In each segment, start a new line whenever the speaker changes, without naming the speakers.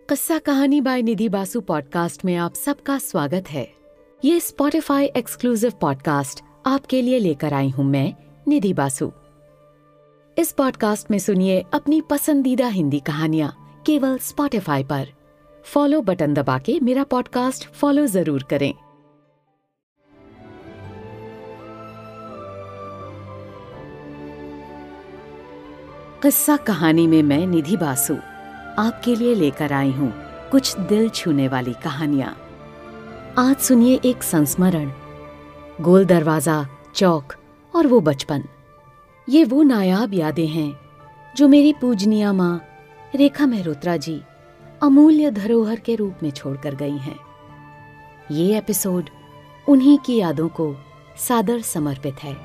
किस्सा कहानी बाय निधि बासु पॉडकास्ट में आप सबका स्वागत है। ये स्पॉटिफाई एक्सक्लूसिव पॉडकास्ट आपके लिए लेकर आई हूं मैं, निधि बासु। इस पॉडकास्ट में सुनिए अपनी पसंदीदा हिंदी कहानियां केवल स्पॉटिफाई पर। फॉलो बटन दबा के मेरा पॉडकास्ट फॉलो जरूर करें। किस्सा कहानी में मैं निधि बासु आपके लिए लेकर आई हूँ कुछ दिल छूने वाली कहानियां। आज सुनिए एक संस्मरण, गोल दरवाजा, चौक और वो बचपन। ये वो नायाब यादें हैं जो मेरी पूजनीय माँ रेखा मेहरोत्रा जी अमूल्य धरोहर के रूप में छोड़कर गई हैं। ये एपिसोड उन्हीं की यादों को सादर समर्पित है।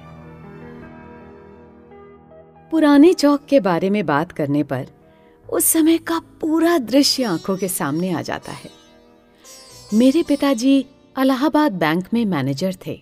पुराने चौक के बारे में बात करने पर उस समय का पूरा दृश्य आंखों के सामने आ जाता है। मेरे पिताजी इलाहाबाद बैंक में मैनेजर थे।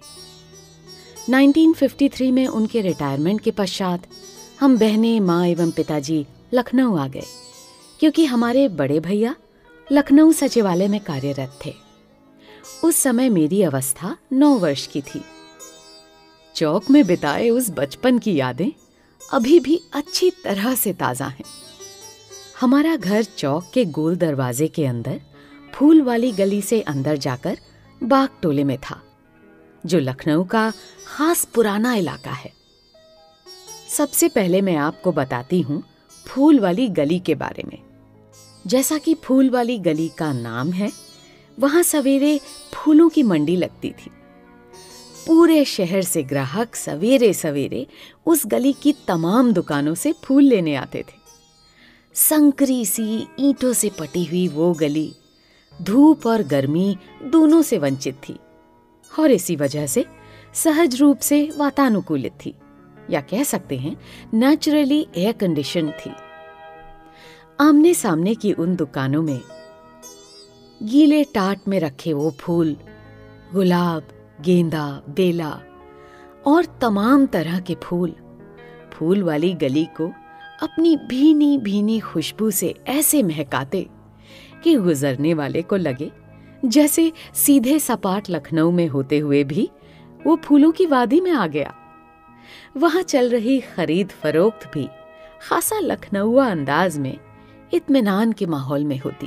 1953 में उनके रिटायरमेंट के पश्चात हम बहनें, माँ एवं पिताजी लखनऊ आ गए, क्योंकि हमारे बड़े भैया लखनऊ सचिवालय में कार्यरत थे। उस समय मेरी अवस्था 9 वर्ष की थी। चौक में बिताए उस बचपन की यादें अभी भी अच्छी तरह से ताजा हैं। हमारा घर चौक के गोल दरवाजे के अंदर फूल वाली गली से अंदर जाकर बाग टोले में था, जो लखनऊ का खास पुराना इलाका है। सबसे पहले मैं आपको बताती हूँ फूल वाली गली के बारे में। जैसा कि फूल वाली गली का नाम है, वहां सवेरे फूलों की मंडी लगती थी। पूरे शहर से ग्राहक सवेरे सवेरे उस गली की तमाम दुकानों से फूल लेने आते थे। संकरी सी ईंटों से पटी हुई वो गली धूप और गर्मी दोनों से वंचित थी और इसी वजह से सहज रूप से वातानुकूलित थी, या कह सकते हैं नेचुरली एयर कंडीशन थी। आमने सामने की उन दुकानों में गीले टाट में रखे वो फूल, गुलाब, गेंदा, बेला और तमाम तरह के फूल वाली गली को अपनी भीनी भीनी खुशबू से ऐसे महकाते कि गुजरने वाले को लगे जैसे सीधे सपाट लखनऊ में होते हुए भी वो फूलों की वादी में आ गया। वहां चल रही खरीद फरोख्त भी खासा लखनऊआ अंदाज में इत्मीनान के माहौल में होती।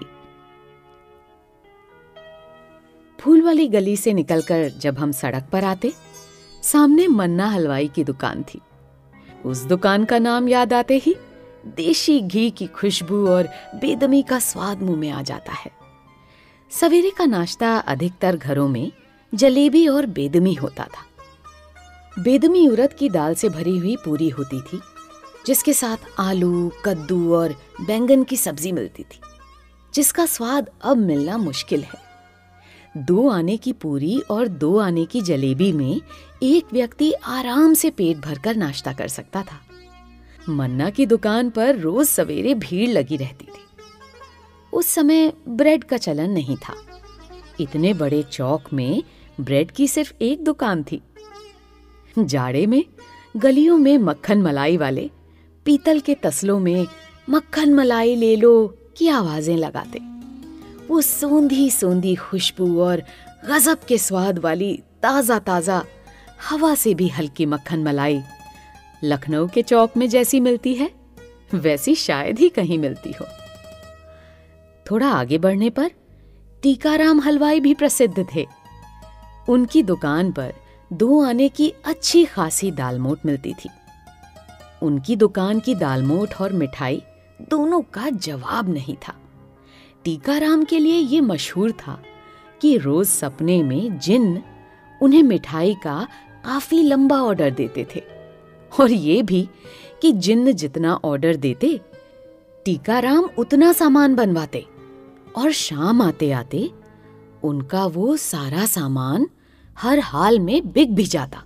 फूल वाली गली से निकलकर जब हम सड़क पर आते, सामने मन्ना हलवाई की दुकान थी। उस दुकान का नाम याद आते ही देशी घी की खुशबू और बेदमी का स्वाद मुंह में आ जाता है। सवेरे का नाश्ता अधिकतर घरों में जलेबी और बेदमी होता था। बेदमी उड़द की दाल से भरी हुई पूरी होती थी, जिसके साथ आलू, कद्दू और बैंगन की सब्जी मिलती थी, जिसका स्वाद अब मिलना मुश्किल है। 2 आने की पूरी और 2 आने की जलेबी में एक व्यक्ति आराम से पेट भरकर नाश्ता कर सकता था। मन्ना की दुकान पर रोज सवेरे भीड़ लगी रहती थी। उस समय ब्रेड का चलन नहीं था। इतने बड़े चौक में ब्रेड की सिर्फ एक दुकान थी। जाड़े में गलियों में मक्खन मलाई वाले पीतल के तसलों में मक्खन मलाई ले लो की आवाजें लगाते। वो सोंधी सोंधी खुशबू और गजब के स्वाद वाली ताजा ताजा हवा से भी हल्की मक्खन मलाई लखनऊ के चौक में जैसी मिलती है, वैसी शायद ही कहीं मिलती हो। थोड़ा आगे बढ़ने पर टीकाराम हलवाई भी प्रसिद्ध थे। उनकी दुकान पर 2 आने की अच्छी खासी दालमोट मिलती थी। उनकी दुकान की दालमोट और मिठाई दोनों का जवाब नहीं था। टीकाराम के लिए ये मशहूर था कि रोज सपने में जिन्न उन्हें मिठाई का काफी लंबा ऑर्डर देते थे, और ये भी कि जिन्न जितना ऑर्डर देते टीकाराम उतना सामान बनवाते, और शाम आते आते उनका वो सारा सामान हर हाल में बिक भी जाता।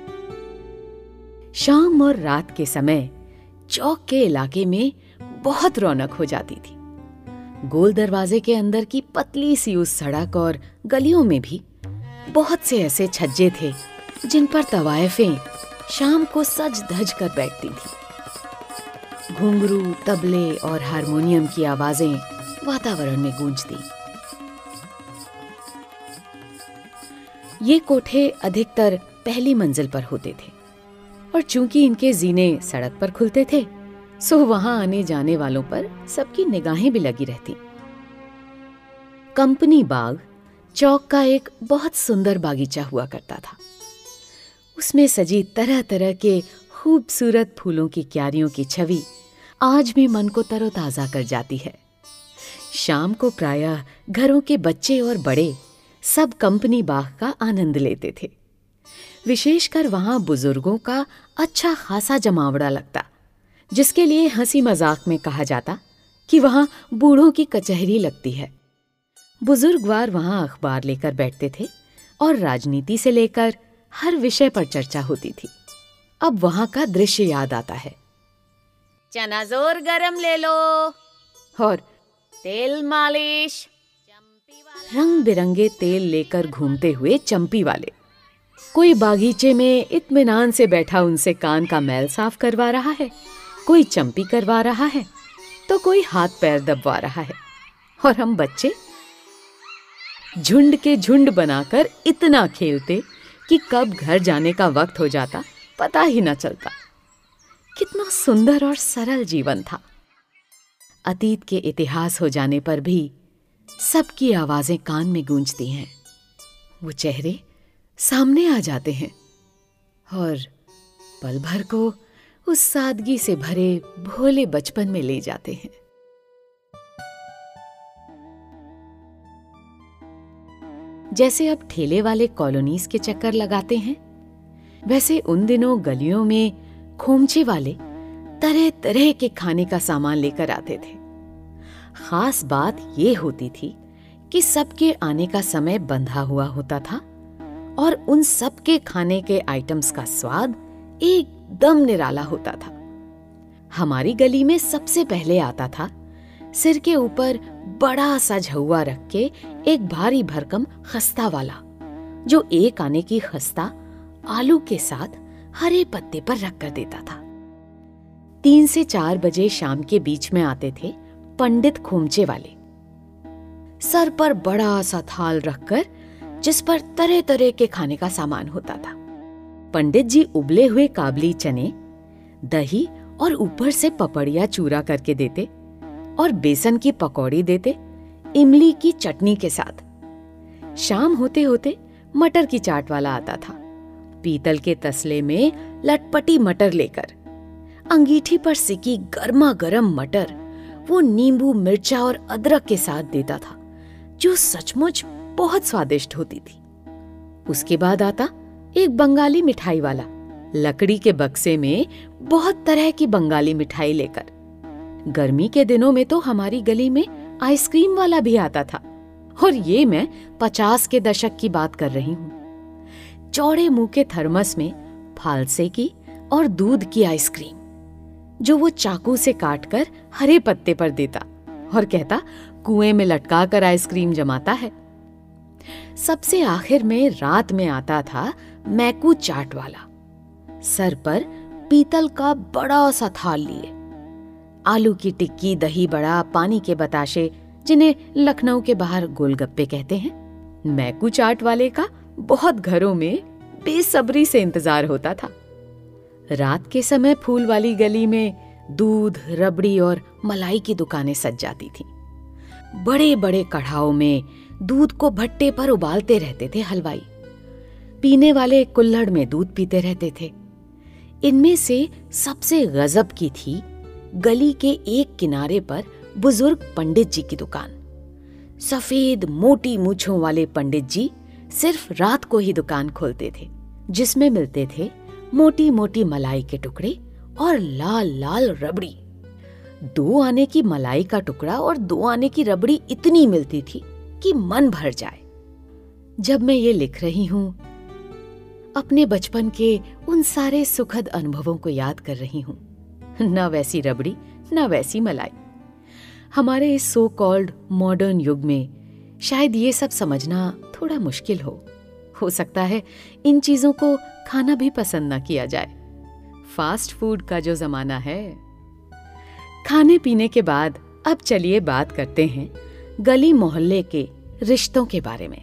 शाम और रात के समय चौक के इलाके में बहुत रौनक हो जाती थी। गोल दरवाजे के अंदर की पतली सी उस सड़क और गलियों में भी बहुत से ऐसे छज्जे थे जिन पर तवायफें शाम को सज धज कर बैठती थी। घुंघरू, तबले और हारमोनियम की आवाजें वातावरण में गूंजती। ये कोठे अधिकतर पहली मंजिल पर होते थे और चूंकि इनके जीने सड़क पर खुलते थे, सो वहां आने जाने वालों पर सबकी निगाहें भी लगी रहती। कंपनी बाग चौक का एक बहुत सुंदर बागीचा हुआ करता था। उसमें सजी तरह तरह के खूबसूरत फूलों की क्यारियों की छवि आज भी मन को तरोताजा कर जाती है। शाम को प्रायः घरों के बच्चे और बड़े सब कंपनी बाग का आनंद लेते थे। विशेषकर वहां बुजुर्गों का अच्छा खासा जमावड़ा लगता, जिसके लिए हंसी मजाक में कहा जाता कि वहां बूढ़ों की कचहरी लगती है। बुजुर्गवार वहां अखबार लेकर बैठते थे और राजनीति से लेकर हर विषय पर चर्चा होती थी। अब वहां का दृश्य याद आता है। चना जोर गरम ले लो और तेल मालिश। रंग बिरंगे तेल लेकर घूमते हुए चंपी वाले। कोई बागीचे में इत्मीनान से बैठा उनसे कान का मैल साफ करवा रहा है, कोई चंपी करवा रहा है, तो कोई हाथ पैर दबवा रहा है। और हम बच्चे झुंड के झुंड बनाकर इतना खेलते कि कब घर जाने का वक्त हो जाता पता ही न चलता। कितना सुंदर और सरल जीवन था। अतीत के इतिहास हो जाने पर भी सबकी आवाजें कान में गूंजती हैं। वो चेहरे सामने आ जाते हैं और पल भर को उस सादगी से भरे भोले बचपन में ले जाते हैं। जैसे अब ठेले वाले कॉलोनीज के चक्कर लगाते हैं, वैसे उन दिनों गलियों में खोमचे वाले तरह तरह के खाने का सामान लेकर आते थे। खास बात ये होती थी कि सबके आने का समय बंधा हुआ होता था और उन सबके खाने के आइटम्स का स्वाद एकदम निराला होता था। हमारी गली में सबसे पहले आता था सिर के ऊपर बड़ा सा झउआ रख के एक भारी भरकम खस्ता वाला, जो एक आने की खस्ता आलू के साथ हरे पत्ते पर रख कर देता था। 3 से 4 बजे शाम के बीच में आते थे पंडित खोमचे वाले, सर पर बड़ा सा थाल रखकर जिस पर तरह तरह के खाने का सामान होता था। पंडित जी उबले हुए काबली चने, दही और ऊपर से पपड़िया चूरा करके देते और बेसन की पकौड़ी देते इमली की चटनी के साथ। शाम होते होते मटर की चाट वाला आता था, पीतल के तसले में लटपटी मटर लेकर। अंगीठी पर सिकी गर्मा गर्म मटर वो नींबू मिर्चा और अदरक के साथ देता था, जो सचमुच बहुत स्वादिष्ट होती थी। उसके बाद आता एक बंगाली मिठाई वाला, लकड़ी के बक्से में बहुत तरह की बंगाली मिठाई लेकर। गर्मी के दिनों में तो हमारी गली में आइसक्रीम वाला भी आता था, और ये मैं 50 के दशक की बात कर रही हूँ। चौड़े मुंह के थर्मस में फालसे की और दूध की आइसक्रीम, जो वो चाकू से काटकर हरे पत्ते पर देता और कहता कुएं में लटका कर आइसक्रीम जमाता है। सबसे आखिर में रात में आता था मैकू चाट वाला, सर पर पीतल का बड़ा सा थाल लिए। आलू की टिक्की, दही बड़ा, पानी के बताशे, जिन्हें लखनऊ के बाहर गोलगप्पे कहते हैं। मैकू चाट वाले का बहुत घरों में बेसब्री से इंतजार होता था। रात के समय फूल वाली गली में दूध, रबड़ी और मलाई की दुकानें सज जाती थीं। बड़े बड़े कढ़ाओं में दूध को भट्टे पर उबालते रहते थे हलवाई। पीने वाले कुल्हड़ में दूध पीते रहते थे। इनमें से सबसे गजब की थी गली के एक किनारे पर बुजुर्ग पंडित जी की दुकान। सफेद मोटी मूंछों वाले पंडित जी सिर्फ रात को ही दुकान खोलते थे, जिसमें मिलते थे मोटी मोटी मलाई के टुकड़े और लाल लाल रबड़ी। 2 आने की मलाई का टुकड़ा और 2 आने की रबड़ी इतनी मिलती थी कि मन भर जाए। जब मैं ये लिख रही हूं, अपने बचपन के उन सारे सुखद अनुभवों को याद कर रही हूं। न वैसी रबड़ी, न वैसी मलाई। हमारे इस सो कॉल्ड मॉडर्न युग में शायद ये सब समझना थोड़ा मुश्किल हो सकता है इन चीजों को खाना भी पसंद न किया जाए। फास्ट फूड का जो जमाना है। खाने पीने के बाद अब चलिए बात करते हैं गली मोहल्ले के रिश्तों के बारे में।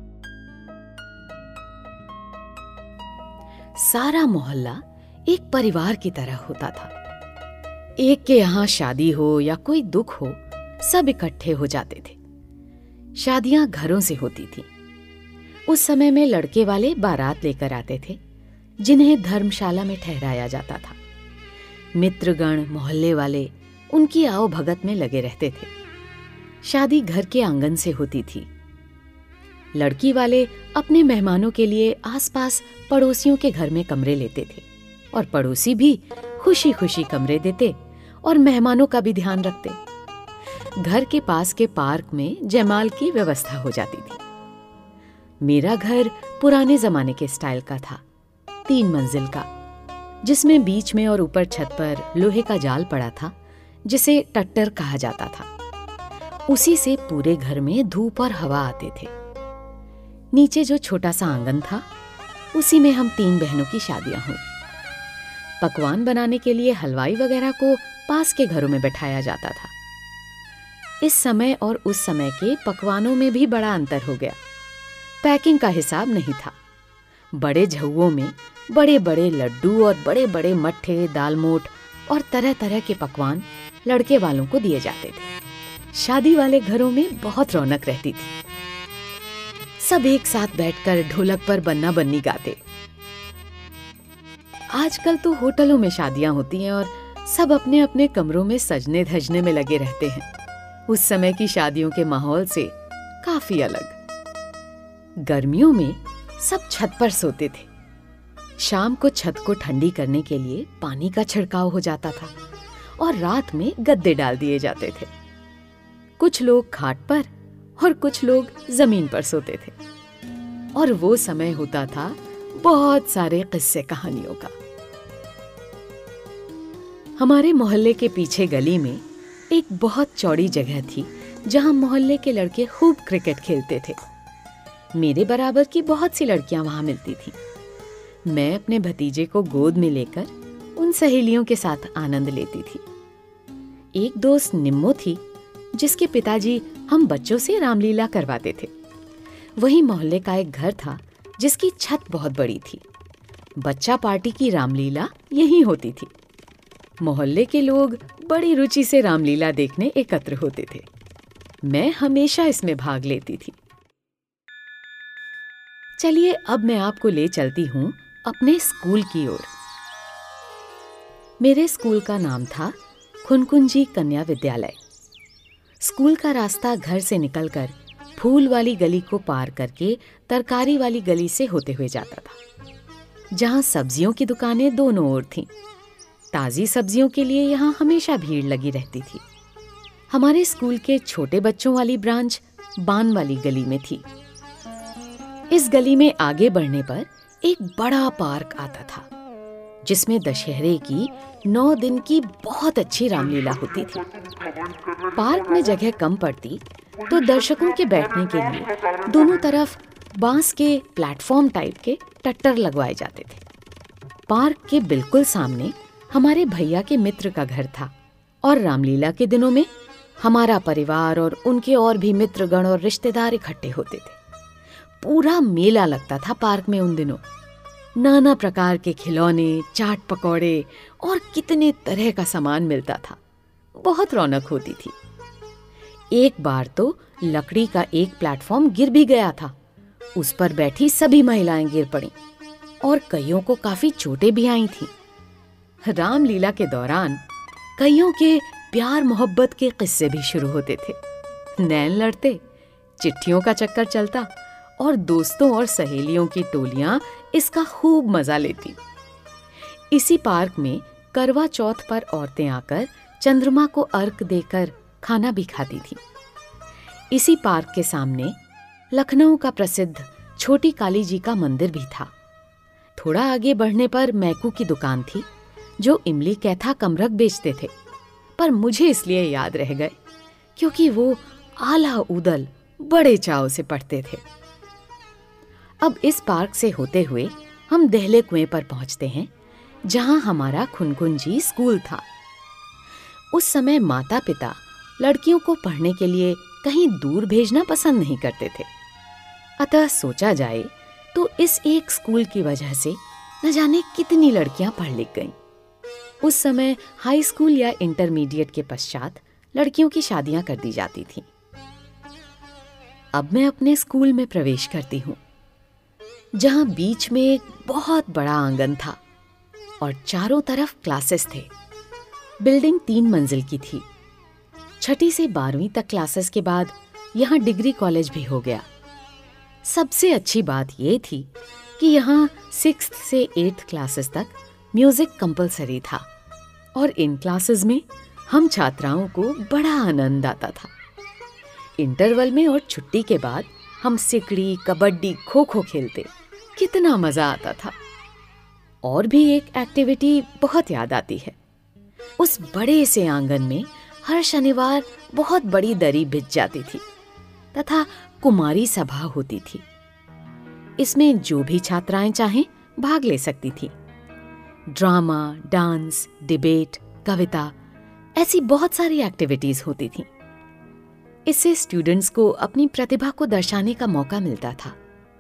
सारा मोहल्ला एक परिवार की तरह होता था। एक के यहाँ शादी हो या कोई दुख हो, सब इकट्ठे हो जाते थे। शादियां घरों से होती थी। उस समय में लड़के वाले बारात लेकर आते थे, जिन्हें धर्मशाला में ठहराया जाता था। मित्रगण, मोहल्ले वाले उनकी आओ भगत में लगे रहते थे। शादी घर के आंगन से होती थी। लड़की वाले अपने मेहमानों के लिए आसपास पड़ोसियों के घर में कमरे लेते थे और पड़ोसी भी खुशी खुशी कमरे देते और मेहमानों का भी ध्यान रखते। घर के पास के पार्क में जयमाल की व्यवस्था हो जाती थी। मेरा घर पुराने जमाने के स्टाइल का था, 3 मंजिल का, जिसमें बीच में और ऊपर छत पर लोहे का जाल पड़ा था, जिसे टट्टर कहा जाता था। उसी से पूरे घर में धूप और हवा आते थे। नीचे जो छोटा सा आंगन था, उसी में हम 3 बहनों की शादियां हुई। पकवान बनाने के लिए हलवाई वगैरह को पास के घरों में बैठाया जाता था। इस समय और उस समय के पकवानों में भी बड़ा अंतर हो गया। पैकिंग का हिसाब नहीं था। बड़े झउओं में बड़े बड़े लड्डू और बड़े बड़े मट्ठे, दालमोट और तरह तरह के पकवान लड़के वालों को दिए जाते थे। शादी वाले घरों में बहुत रौनक रहती थी। सब एक साथ बैठकर ढोलक पर बन्ना बन्नी गाते। आजकल तो होटलों में शादियां होती हैं और सब अपने अपने कमरों में सजने धजने में लगे रहते हैं। उस समय की शादियों के माहौल से काफी अलग। गर्मियों में सब छत पर सोते थे। शाम को छत को ठंडी करने के लिए पानी का छिड़काव हो जाता था और रात में गद्दे डाल दिए जाते थे। कुछ लोग खाट पर और कुछ लोग जमीन पर सोते थे। और वो समय होता था बहुत सारे किस्से कहानियों का। हमारे मोहल्ले के पीछे गली में एक बहुत चौड़ी जगह थी, जहां मोहल्ले के लड़के खूब क्रिकेट खेलते थे। मेरे बराबर की बहुत सी लड़कियां वहां मिलती थी। मैं अपने भतीजे को गोद में लेकर उन सहेलियों के साथ आनंद लेती थी। एक दोस्त निम्मो थी, जिसके पिताजी हम बच्चों से रामलीला करवाते थे। वहीं मोहल्ले का एक घर था, जिसकी छत बहुत बड़ी थी। बच्चा पार्टी की रामलीला यहीं होती थी। मोहल्ले के लोग बड़ी रुचि से रामलीला देखने एकत्र होते थे। मैं हमेशा इसमें भाग लेती थी। चलिए अब मैं आपको ले चलती हूं अपने स्कूल की ओर। मेरे स्कूल का नाम था खुनकुंजी कन्या विद्यालय। स्कूल का रास्ता घर से निकलकर फूल वाली गली को पार करके तरकारी वाली गली से होते हुए जाता था, जहां सब्जियों की दुकानें दोनों ओर थीं। ताजी सब्जियों के लिए यहाँ हमेशा भीड़ लगी रहती थी। हमारे स्कूल के छोटे बच्चों वाली ब्रांच बान वाली गली में थी। इस गली में आगे बढ़ने पर एक बड़ा पार्क आता था, जिसमें दशहरे की 9 दिन की बहुत अच्छी रामलीला होती थी। पार्क में जगह कम पड़ती तो दर्शकों के बैठने के लिए दोनों तरफ बांस के प्लेटफॉर्म टाइप के टट्टर लगवाए जाते थे। पार्क के बिल्कुल सामने हमारे भैया के मित्र का घर था और रामलीला के दिनों में हमारा परिवार और उनके और भी मित्रगण और रिश्तेदार इकट्ठे होते थे। पूरा मेला लगता था पार्क में उन दिनों। नाना प्रकार के खिलौने, चाट पकौड़े और कितने तरह का सामान मिलता था। बहुत रौनक होती थी। एक बार तो लकड़ी का एक प्लेटफॉर्म गिर भी गया था। उस पर बैठी सभी महिलाएं गिर पड़ीं और कईयों को काफी चोटें भी आई थीं। रामलीला के दौरान कईयों के प्यार मोहब्बत के किस्से भी शुरू होते थे। नैन लड़ते, चिट्ठियों का चक्कर चलता और दोस्तों और सहेलियों की टोलियां इसका खूब मजा लेती। इसी पार्क में करवा चौथ पर औरतें आकर चंद्रमा को अर्घ देकर खाना भी खाती थी। इसी पार्क के सामने लखनऊ का प्रसिद्ध छोटी काली जी का मंदिर भी था। थोड़ा आगे बढ़ने पर मैकू की दुकान थी, जो इमली कैथा कमरख बेचते थे, पर मुझे इसलिए याद रह गए क्योंकि वो आला उदल बड़े चाव से पढ़ते थे। अब इस पार्क से होते हुए हम दहले कुएं पर पहुंचते हैं, जहां हमारा खुनकुंजी स्कूल था। उस समय माता पिता लड़कियों को पढ़ने के लिए कहीं दूर भेजना पसंद नहीं करते थे। अतः सोचा जाए तो इस एक स्कूल की वजह से न जाने कितनी लड़कियां पढ़ लिख गईं। उस समय हाई स्कूल या इंटरमीडिएट के पश्चात लड़कियों की शादियां कर दी जाती थीं। अब मैं अपने स्कूल में प्रवेश करती हूँ, जहां बीच में एक बहुत बड़ा आंगन था और चारों तरफ क्लासेस थे। बिल्डिंग 3 मंजिल की थी। 6ठी से 12वीं तक क्लासेस के बाद यहाँ डिग्री कॉलेज भी हो गया। सबसे अच्छी बात यह थी कि यहाँ 6th से 8th क्लासेस तक म्यूजिक कंपलसरी था और इन क्लासेस में हम छात्राओं को बड़ा आनंद आता था। इंटरवल में और छुट्टी के बाद हम सिकड़ी, कबड्डी, खो खो खेलते। कितना मजा आता था। और भी एक एक्टिविटी बहुत याद आती है। उस बड़े से आंगन में हर शनिवार बहुत बड़ी दरी बिछ जाती थी तथा कुमारी सभा होती थी। इसमें जो भी छात्राएं चाहें भाग ले सकती थी। ड्रामा, डांस, डिबेट, कविता, ऐसी बहुत सारी एक्टिविटीज होती थीं। इससे स्टूडेंट्स को अपनी प्रतिभा को दर्शाने का मौका मिलता था।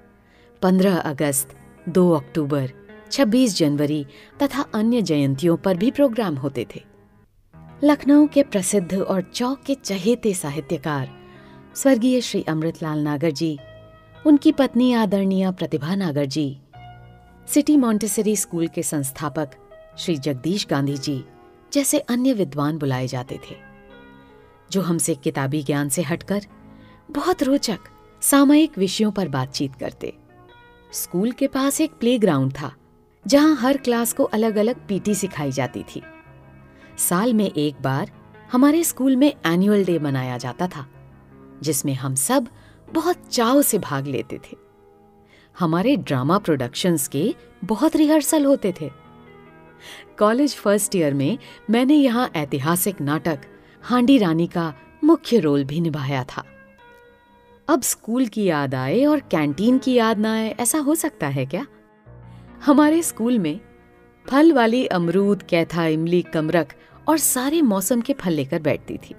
15 अगस्त, 2 अक्टूबर, 26 जनवरी तथा अन्य जयंतियों पर भी प्रोग्राम होते थे। लखनऊ के प्रसिद्ध और चौक के चहेते साहित्यकार स्वर्गीय श्री अमृतलाल नागर जी, उनकी पत्नी आदरणीय प्रतिभा नागर जी, सिटी मॉन्टेसरी स्कूल के संस्थापक श्री जगदीश गांधी जी जैसे अन्य विद्वान बुलाए जाते थे, जो हमसे किताबी ज्ञान से हटकर बहुत रोचक सामयिक विषयों पर बातचीत करते। स्कूल के पास एक प्लेग्राउंड था, जहां हर क्लास को अलग अलग पीटी सिखाई जाती थी। साल में एक बार हमारे स्कूल में एनुअल डे मनाया जाता था, जिसमें हम सब बहुत चाव से भाग लेते थे। हमारे ड्रामा प्रोडक्शंस के बहुत रिहर्सल होते थे। कॉलेज फर्स्ट ईयर में मैंने यहाँ ऐतिहासिक नाटक हांडी रानी का मुख्य रोल भी निभाया था। अब स्कूल की याद आए और कैंटीन की याद ना आए, ऐसा हो सकता है क्या? हमारे स्कूल में फल वाली अमरूद, कैथा, इमली, कमरख और सारे मौसम के फल लेकर बैठती थी।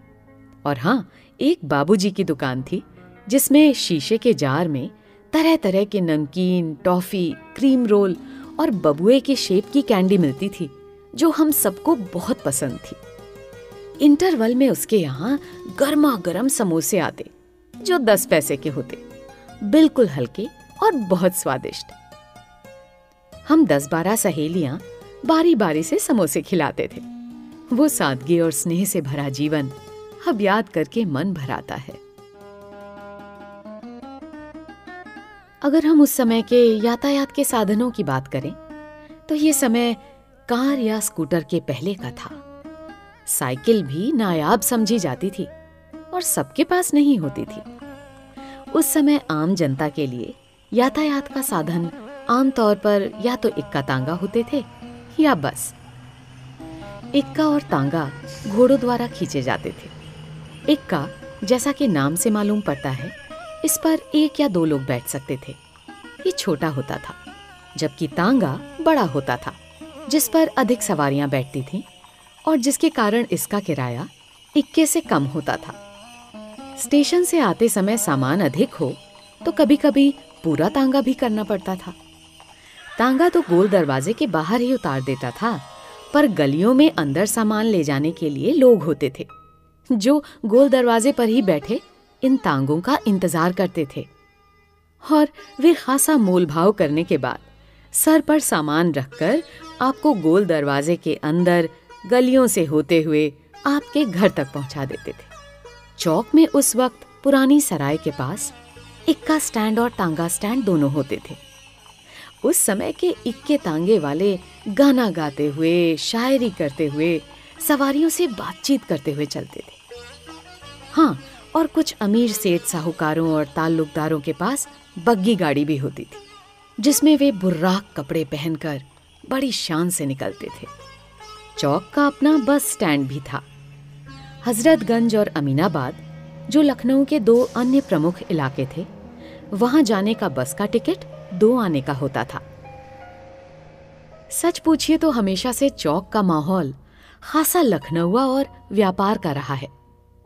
और हाँ, एक बाबूजी की दुकान थी, जिसमें शीशे के जार में तरह तरह के नमकीन, टॉफी, क्रीम रोल और बबुए के शेप की कैंडी मिलती थी, जो हम सबको बहुत पसंद थी। इंटरवल में उसके यहाँ गर्मा गर्म समोसे आते, जो 10 पैसे के होते, बिल्कुल हल्के और बहुत स्वादिष्ट। हम 10-12 सहेलियां बारी बारी से समोसे खिलाते थे। वो सादगी और स्नेह से भरा जीवन अब याद करके मन भराता है। अगर हम उस समय के यातायात के साधनों की बात करें, तो ये समय कार या स्कूटर के पहले का था। साइकिल भी नायाब समझी जाती थी और सबके पास नहीं होती थी। उस समय आम जनता के लिए यातायात का साधन आमतौर पर या तो इक्का तांगा होते थे या बस। इक्का और तांगा घोड़ों द्वारा खींचे जाते थे। इक्का, जैसा कि नाम से मालूम पड़ता है, इस पर 1 या 2 लोग बैठ सकते थे। ये छोटा होता था, जबकि तांगा बड़ा होता था, जिस पर अधिक सवारियां बैठती थीं और जिसके कारण इसका किराया इक्के से कम होता था। स्टेशन से आते समय सामान अधिक हो तो कभी कभी पूरा तांगा भी करना पड़ता था। तांगा तो गोल दरवाजे के बाहर ही उतार देता था, पर गलियों में अंदर सामान ले जाने के लिए लोग होते थे, जो गोल दरवाजे पर ही बैठे इन तांगों का इंतजार करते थे। और वे खासा मोल भाव करने के बाद सर पर सामान रखकर आपको गोल दरवाजे के अंदर गलियों से होते हुए आपके घर तक पहुंचा देते थे। चौक में उस वक्त पुरानी सराय के पास इक्का स्टैंड और तांगा स्टैंड दोनों होते थे। उस समय के इक्के तांगे वाले गाना गाते हुए, शायरी करते हुए, सवारियों से बातचीत करते हुए चलते थे। हाँ, और कुछ अमीर सेठ साहूकारों और ताल्लुकदारों के पास बग्गी गाड़ी भी होती थी, जिसमें वे बुर्राक कपड़े पहनकर बड़ी शान से निकलते थे। चौक का अपना बस स्टैंड भी था। हजरतगंज और अमीनाबाद, जो लखनऊ के 2 अन्य प्रमुख इलाके थे, वहां जाने का बस का टिकट 2 आने का होता था। सच पूछिए तो हमेशा से चौक का माहौल खासा लखनऊआ और व्यापार का रहा है।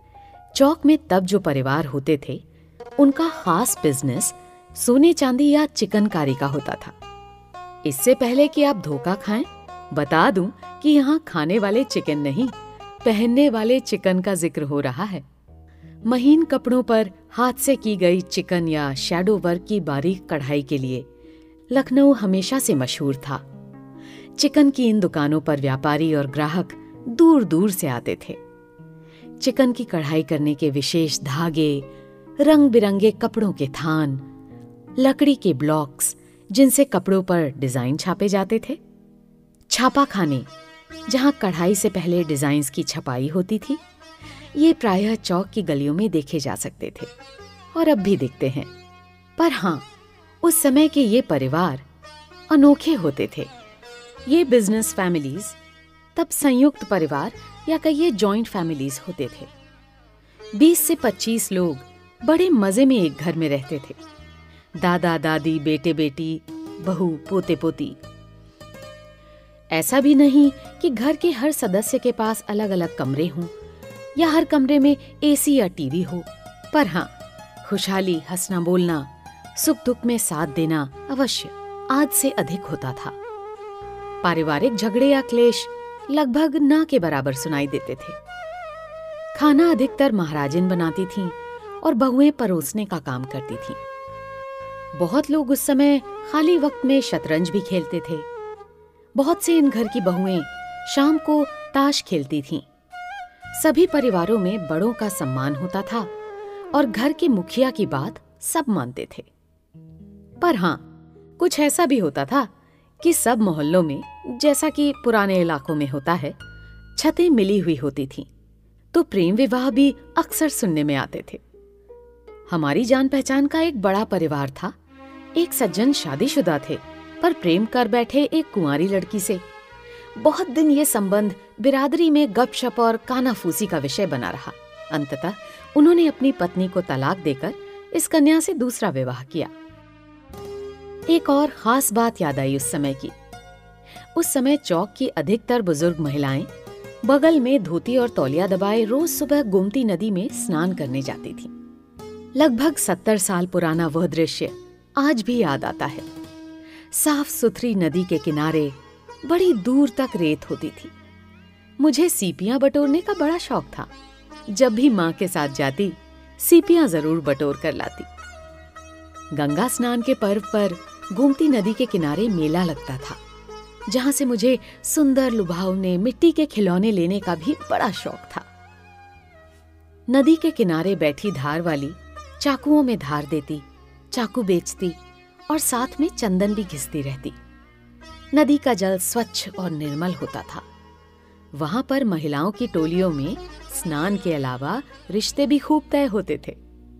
चौक में तब जो परिवार होते थे उनका खास बिजनेस सोने चांदी या चिकनकारी का होता था। इससे पहले कि आप धोखा खाएं, बता दूं कि यहाँ खाने वाले चिकन नहीं, पहनने वाले चिकन का जिक्र हो रहा है। महीन कपड़ों पर हाथ से की गई चिकन या शैडो वर्क की बारीक कढ़ाई के लिए लखनऊ हमेशा से मशहूर था। चिकन की इन दुकानों पर व्यापारी और ग्राहक दूर दूर से आते थे। चिकन की कढ़ाई करने के विशेष धागे, रंग बिरंगे कपड़ों के थान, लकड़ी के ब्लॉक्स जिनसे कपड़ों पर डिजाइन छापे जाते थे, छापा खाने जहां कढ़ाई से पहले डिजाइन्स की छपाई होती थी, ये प्रायः चौक की गलियों में देखे जा सकते थे और अब भी दिखते हैं। पर हाँ, उस समय के ये परिवार अनोखे होते थे। ये बिजनेस फैमिलीज तब संयुक्त परिवार या कहिए जॉइंट फैमिलीज होते थे। 20 से 25 लोग बड़े मजे में एक घर में रहते थे। दादा दादी, बेटे बेटी, बहू, पोते पोती। ऐसा भी नहीं कि घर के हर सदस्य के पास अलग अलग कमरे हों या हर कमरे में एसी या टीवी हो, पर हाँ, खुशहाली, हंसना बोलना, सुख दुख में साथ देना अवश्य आज से अधिक होता था। पारिवारिक झगड़े या क्लेश लगभग ना के बराबर सुनाई देते थे। खाना अधिकतर महाराजिन बनाती थीं और बहुएं परोसने का काम करती थीं। बहुत लोग उस समय खाली वक्त में शतरंज भी खेलते थे। बहुत से इन घर की बहुएं शाम को ताश खेलती थीं। सभी परिवारों में बड़ों का सम्मान होता था और घर के मुखिया की बात सब मानते थे। पर हाँ, कुछ ऐसा भी होता था कि सब मोहल्लों में, जैसा कि पुराने इलाकों में होता है, छतें मिली हुई होती थीं, तो प्रेम विवाह भी अक्सर सुनने में आते थे। हमारी जान पहचान का एक बड़ा परिवार था। एक सज्जन शादीशुदा थे पर प्रेम कर बैठे एक कुंवारी लड़की से। बहुत दिन ये संबंध बिरादरी में गपशप और कानाफूसी का विषय बना रहा। अंततः उन्होंने अपनी पत्नी को तलाक देकर इस कन्या से दूसरा विवाह किया। एक और खास बात याद आई उस समय की। उस समय चौक की अधिकतर बुजुर्ग महिलाएं बगल में धोती और तौलिया दबाए रोज सुबह गोमती नदी में स्नान करने जाती थीं। लगभग 70 साल पुराना वह दृश्य आज भी याद आता है। साफ सुथरी नदी के किनारे बड़ी दूर तक रेत होती थी। मुझे सीपियां बटोरने का बड़ा शौक था। जब भी माँ के साथ जाती, सीपियां जरूर बटोर कर लाती। गंगा स्नान के पर्व पर गोमती नदी के किनारे मेला लगता था, जहां से मुझे सुंदर लुभावने मिट्टी के खिलौने लेने का भी बड़ा शौक था। नदी के किनारे बैठी धार वाली चाकुओं में धार देती, चाकू बेचती और साथ में चंदन भी घिसती रहती। नदी का जल स्वच्छ और निर्मल होता था। वहां पर महिलाओं की टोलियों में स्नान के अलावा रिश्ते भी खूब तय होते थे।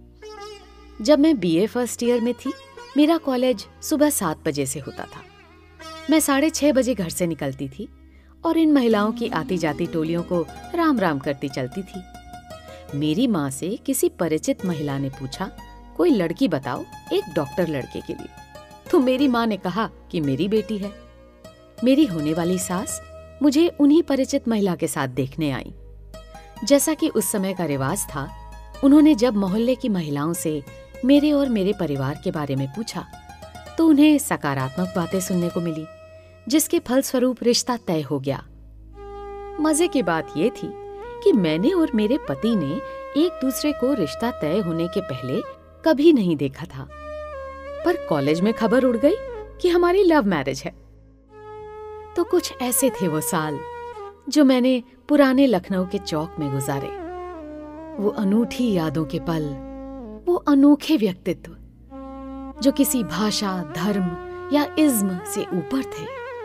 जब मैं बीए फर्स्ट ईयर में थी, मेरा कॉलेज सुबह 7 बजे से होता था। मैं 6:30 बजे घर से निकलती थी और इन महिलाओं की आती जाती टोलियों को राम राम करती चलती थी। मेरी माँ से किसी परिचित महिला ने पूछा, कोई लड़की बताओ एक डॉक्टर लड़के के लिए। तो मेरी माँ ने कहा कि मेरी बेटी है। मेरी होने वाली सास मुझे उन्हीं परिचित महिला के साथ देखने आई। जैसा कि उस समय का रिवाज था, उन्होंने जब मोहल्ले की महिलाओं से मेरे और मेरे परिवार के बारे में पूछा तो उन्हें सकारात्मक बातें सुनने को मिली, जिसके फलस्वरूप रिश्ता तय हो गया। मजे की बात यह थी कि मैंने और मेरे पति ने एक दूसरे को रिश्ता तय होने के पहले कभी नहीं देखा था, पर कॉलेज में खबर उड़ गई कि हमारी लव मैरिज है। तो कुछ ऐसे थे वो साल जो मैंने पुराने लखनऊ के चौक में गुजारे। वो अनूठी यादों के पल, वो अनोखे व्यक्तित्व जो किसी भाषा, धर्म या इज्म से ऊपर थे,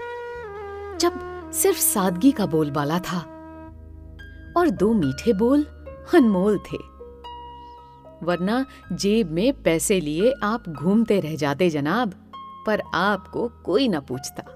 जब सिर्फ सादगी का बोलबाला था और 2 मीठे बोल अनमोल थे। वरना जेब में पैसे लिए आप घूमते रह जाते जनाब, पर आपको कोई ना पूछता।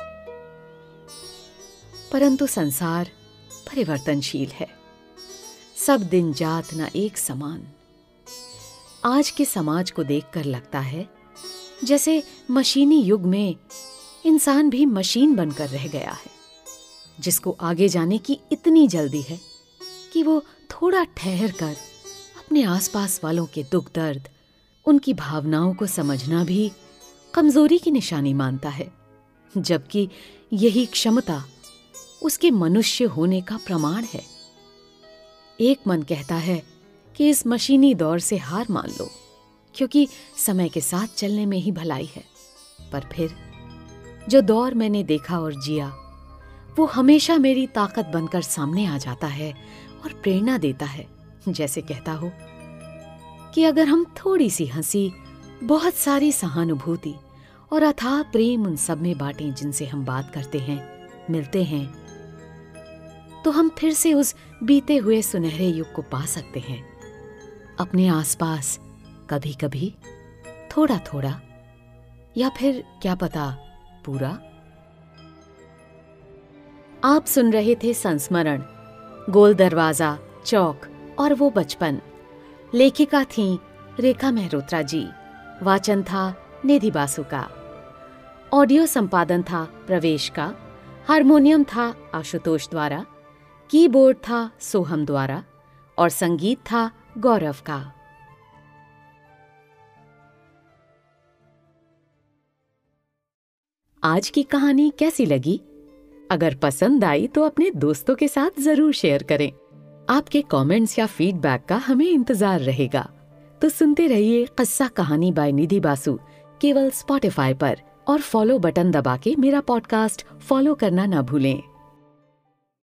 परंतु संसार परिवर्तनशील है। सब दिन जात न एक समान। आज के समाज को देखकर लगता है जैसे मशीनी युग में इंसान भी मशीन बनकर रह गया है, जिसको आगे जाने की इतनी जल्दी है कि वो थोड़ा ठहर कर अपने आसपास वालों के दुख दर्द, उनकी भावनाओं को समझना भी कमजोरी की निशानी मानता है, जबकि यही क्षमता उसके मनुष्य होने का प्रमाण है। एक मन कहता है कि इस मशीनी दौर से हार मान लो, क्योंकि समय के साथ चलने में ही भलाई है। पर फिर जो दौर मैंने देखा और जिया, वो हमेशा मेरी ताकत बनकर सामने आ जाता है और प्रेरणा देता है। जैसे कहता हो कि अगर हम थोड़ी सी हंसी, बहुत सारी सहानुभूति और अथाह प्रेम उन सब में बांटें जिनसे हम बात करते हैं, मिलते हैं, तो हम फिर से उस बीते हुए सुनहरे युग को पा सकते हैं। अपने आसपास कभी कभी थोड़ा थोड़ा, या फिर क्या पता पूरा। आप सुन रहे थे संस्मरण, गोल दरवाजा, चौक और वो बचपन। लेखिका थीं रेखा मेहरोत्रा जी। वाचन था निधि बासु का। ऑडियो संपादन था प्रवेश का। हारमोनियम था आशुतोष द्वारा। कीबोर्ड था सोहम द्वारा और संगीत था गौरव का। आज की कहानी कैसी लगी? अगर पसंद आई तो अपने दोस्तों के साथ जरूर शेयर करें। आपके कमेंट्स या फीडबैक का हमें इंतजार रहेगा। तो सुनते रहिए किस्सा कहानी बाय निधि बासु, केवल स्पॉटिफाई पर, और फॉलो बटन दबा के मेरा पॉडकास्ट फॉलो करना ना भूलें।